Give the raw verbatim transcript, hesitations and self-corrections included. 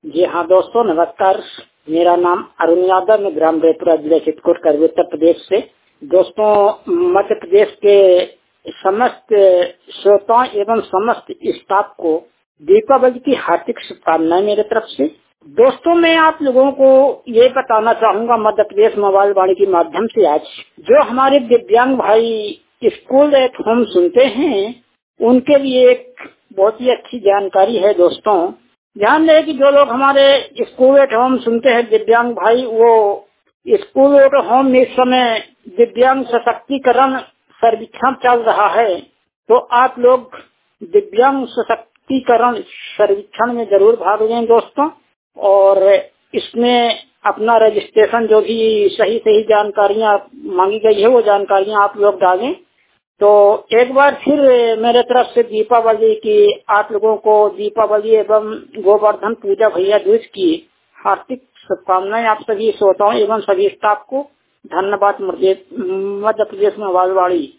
जी हाँ दोस्तों, नमस्कार। मेरा नाम अरुण यादव, मैं ग्राम रेपुरा जिला चित्रकूट कर उत्तर प्रदेश से। दोस्तों, मध्य प्रदेश के समस्त श्रोताओं एवं समस्त स्टाफ को दीपावली की हार्दिक शुभकामनाएं मेरे तरफ से। दोस्तों, मैं आप लोगों को ये बताना चाहूंगा मध्य प्रदेश मोबाइल वाणी के माध्यम से, आज जो हमारे दिव्यांग भाई स्कूल एट होम सुनते हैं उनके लिए एक बहुत ही अच्छी जानकारी है। दोस्तों, ध्यान दें कि जो लोग हमारे स्कूल एट होम सुनते हैं दिव्यांग भाई, वो स्कूल एट होम में इस समय दिव्यांग सशक्तिकरण सर्वेक्षण चल रहा है, तो आप लोग दिव्यांग सशक्तिकरण सर्वेक्षण में जरूर भाग लें दोस्तों। और इसमें अपना रजिस्ट्रेशन, जो भी सही सही जानकारियां मांगी गई है वो जानकारियां आप लोग डालें। तो एक बार फिर मेरे तरफ से दीपावली की आप लोगों को दीपावली एवं गोवर्धन पूजा भैया दूज की हार्दिक शुभकामनाएं आप सभी श्रोताओं एवं सभी स्टाफ को। धन्यवाद। मध्य प्रदेश में आवाज वाणी।